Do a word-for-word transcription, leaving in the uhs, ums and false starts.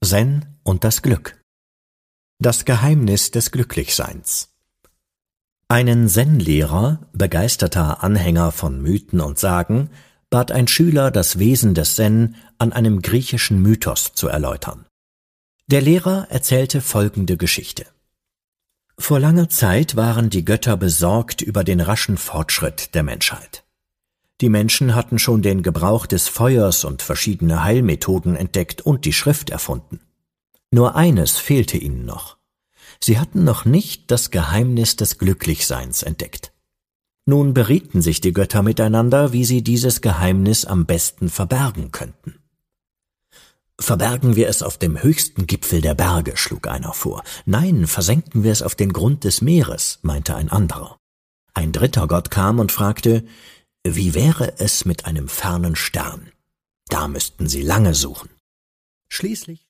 Zen und das Glück. Das Geheimnis des Glücklichseins. Einen Zen-Lehrer, begeisterter Anhänger von Mythen und Sagen, bat ein Schüler, das Wesen des Zen an einem griechischen Mythos zu erläutern. Der Lehrer erzählte folgende Geschichte. Vor langer Zeit waren die Götter besorgt über den raschen Fortschritt der Menschheit. Die Menschen hatten schon den Gebrauch des Feuers und verschiedene Heilmethoden entdeckt und die Schrift erfunden. Nur eines fehlte ihnen noch. Sie hatten noch nicht das Geheimnis des Glücklichseins entdeckt. Nun berieten sich die Götter miteinander, wie sie dieses Geheimnis am besten verbergen könnten. »Verbergen wir es auf dem höchsten Gipfel der Berge«, schlug einer vor. »Nein, versenken wir es auf den Grund des Meeres«, meinte ein anderer. Ein dritter Gott kam und fragte, wie wäre es mit einem fernen Stern? Da müssten sie lange suchen. Schließlich